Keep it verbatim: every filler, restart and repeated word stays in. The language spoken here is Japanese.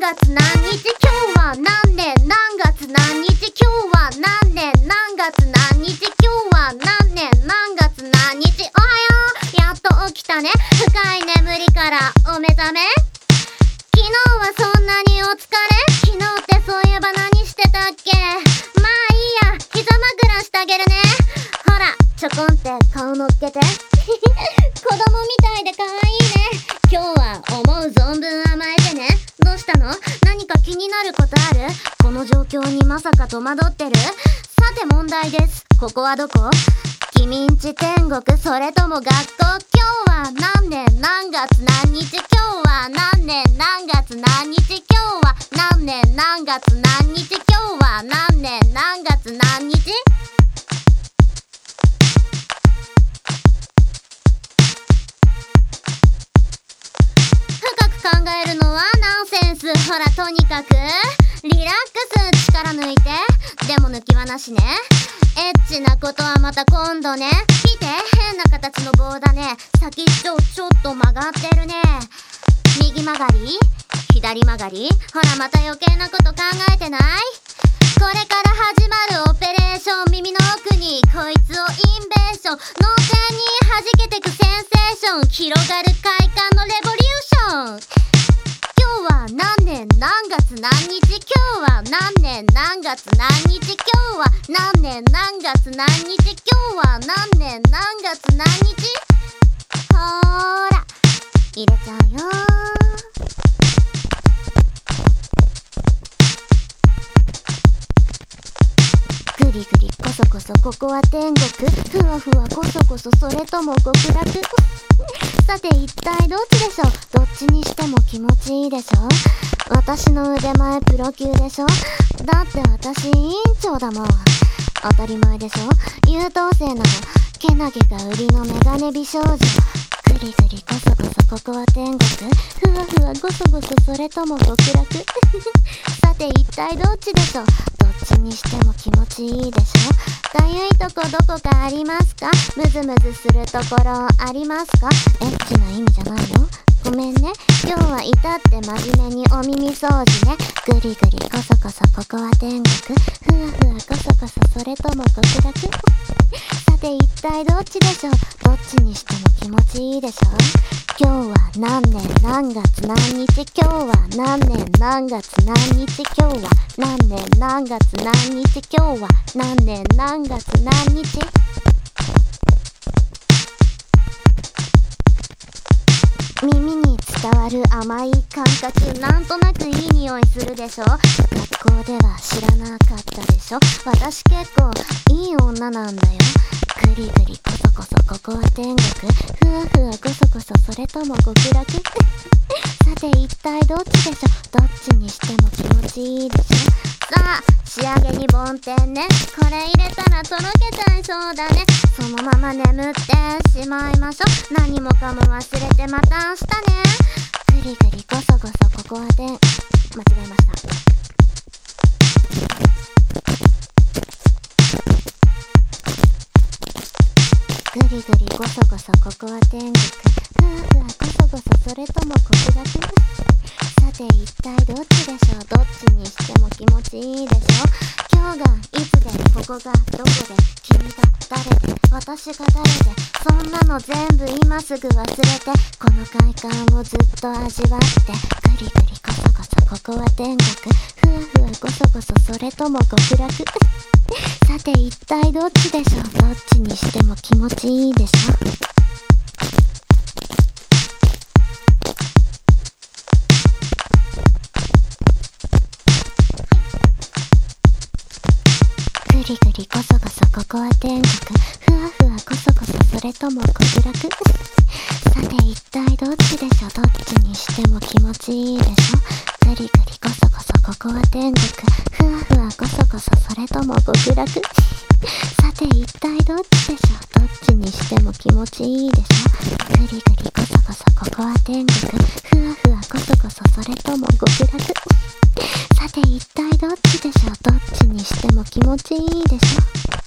月何日今日は何年何月何日今日は何年何月何日今日は何年何月何日おはようやっと起きたね深い眠りからお目覚め昨日はそんなにお疲れ昨日ってそういえば何してたっけまあいいや膝枕してあげるねほらちょこんって顔乗っけて子供みたいで可愛いね今日は思う存分甘えてねどうしたの何か気になることあるこの状況にまさか戸惑ってるさて問題ですここはどこ君んち天国それとも学校今日は何年何月何日今日は何年何月何日今日は何年何月何日今日は何年何月何日考えるのはナンセンスほらとにかくリラックス力抜いてでも抜きはなしねエッチなことはまた今度ね見て変な形の棒だね先っちょちょっと曲がってるね右曲がり左曲がりほらまた余計なこと考えてないこれから始まるオペレーション耳の奥にこいつをインベーション脳天に弾けてくセンセーション広がる快感のレボリューション今日は何年何月何日今日は何年何月何日今日は何年何月何日今日は何年何月何日ほーら入れちゃうよぐりぐりこそこそここは天国ふわふわこそこそそれとも極楽さて一体どっちでしょうどっちにしても気持ちいいでしょ私の腕前プロ級でしょだって私委員長だもん当たり前でしょ優等生なのけなげが売りのメガネ美少女ぐりぐりこそこそここは天国ふわふわごそごそそれとも極楽さて一体どっちでしょうどっちにしても気持ちいいでしょかゆいとこどこかありますかムズムズするところありますかエッチな意味じゃないよごめんね今日は至って真面目にお耳掃除ねぐりぐりこそこそここは天国ふわふわこそこそそれとも極楽さて一体どっちでしょうどっちにしても気持ちいいでしょ今日は何年何月何日今日は何年何月何日今日は何年何月何日今日は何年何月何日耳に伝わる甘い感覚なんとなくいい匂いするでしょ学校では知らなかったでしょ私結構いい女なんだよぐりぐりこそこそここは天国ふわふわこそこそそれとも極楽さて一体どっちでしょどっちにしても気持ちいいでしょさあ仕上げに梵天ねこれ入れたらとろけちゃいそうだねそのまま眠ってしまいましょ何もかも忘れてまた明日ねぐりぐりこそこそここは天間違えましたぐりぐりこそこそここは天国ふわふわこそこそそれとも極楽さて一体どっちでしょうどっちにしても気持ちいいでしょ今日がいつでここがどこで君が誰で私が誰でそんなの全部今すぐ忘れてこの快感をずっと味わってぐりぐりこそこそここは天国ふわふわこそこそそれとも極楽さて一体どっちでしょうどっちにしても気持ちいいでしょぐりぐりこそこそここは天国ふわふわこそこそそれとも極楽さて一体どっちでしょどっちにしても気持ちいいでしょぐりぐりこそこそここは天国ふわふわこそこそそれとも極楽さて一体どっちでしょどっちにしても気持ちいいでしょぐりぐりこそこそここは天国ふわふわこそこそそれとも極楽さて一体どっちでしょどっちにしても気持ちいいでしょ